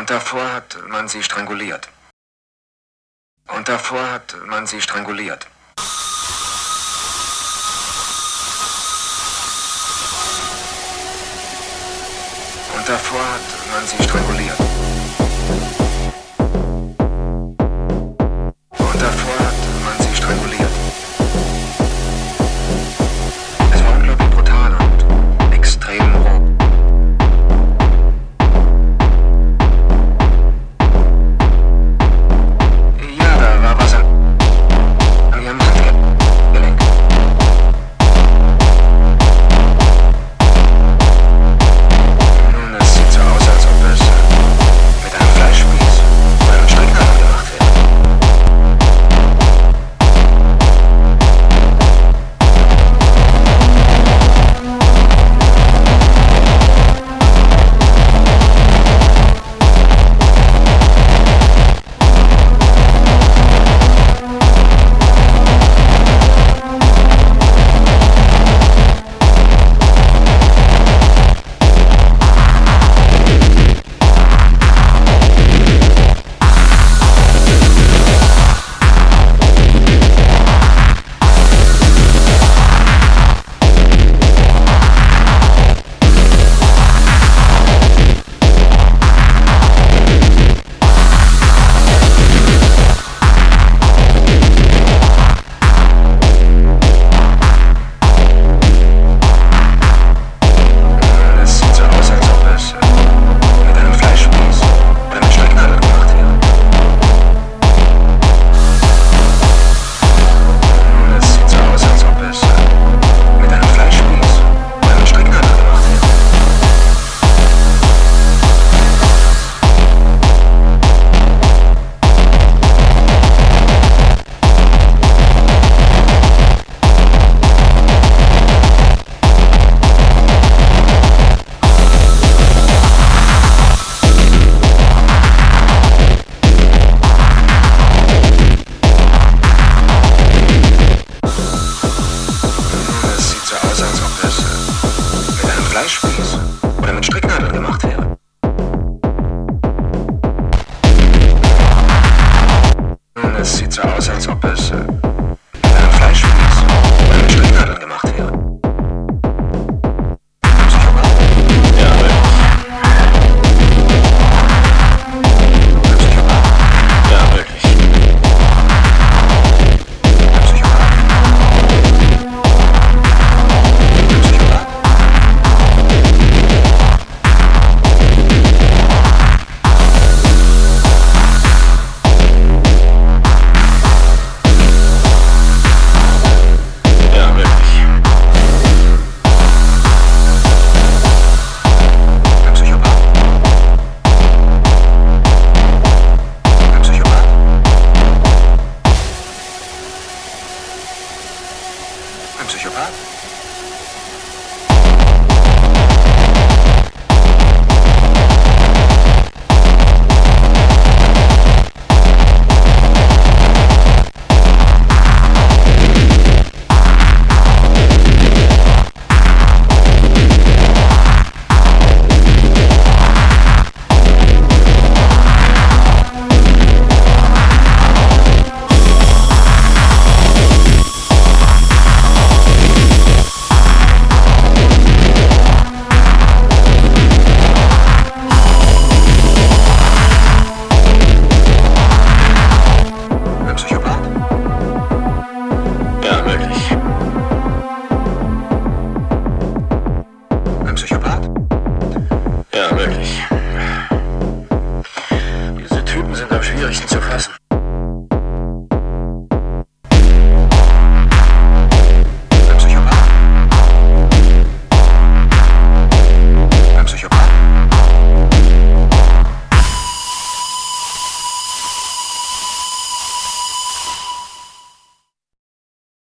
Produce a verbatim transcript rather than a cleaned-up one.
Und davor hat man sie stranguliert. Und davor hat man sie stranguliert. Und davor hat man sie stranguliert. Und davor hat man sie stranguliert. Es war unglaublich brutal und extrem roh. Ja, da war was an, an ihrem Handgelenk. Nun, es sieht so aus, als ob es mit einem Fleischspieß oder einem Stricknadel gemacht wäre. Fleischspieß oder mit Stricknadeln gemacht wäre. Nun, es sieht so aus, als ob es äh, mit einem Fleischspieß oder mit Stricknadeln gemacht wäre. Ja, wirklich. Ja, wirklich. Ein Psychopath? Ein Psychopath? Ja, wirklich. Diese Typen sind am schwierigsten zu fassen.